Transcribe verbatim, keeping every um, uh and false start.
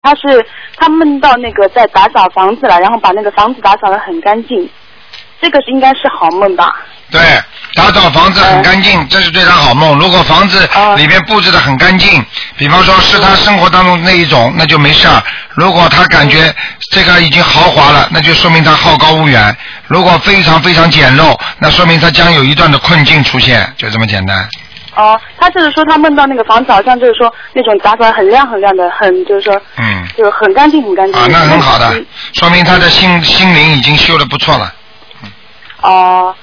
他是他梦到那个在打扫房子了，然后把那个房子打扫得很干净，这个是应该是好梦吧？ 对，打扫房子很干净，嗯、这是对他好梦。如果房子里面布置得很干净，比方说是他生活当中那一种，那就没事儿。如果他感觉这个已经豪华了，那就说明他好高骛远；如果非常非常简陋，那说明他将有一段的困境出现，就这么简单。 哦，他就是说他梦到那个房子好像就是说那种打扫很亮很亮的，很就是说， 嗯， 就很干净很干净。 啊，那很好的，说明他的心心灵已经修得不错了。 哦，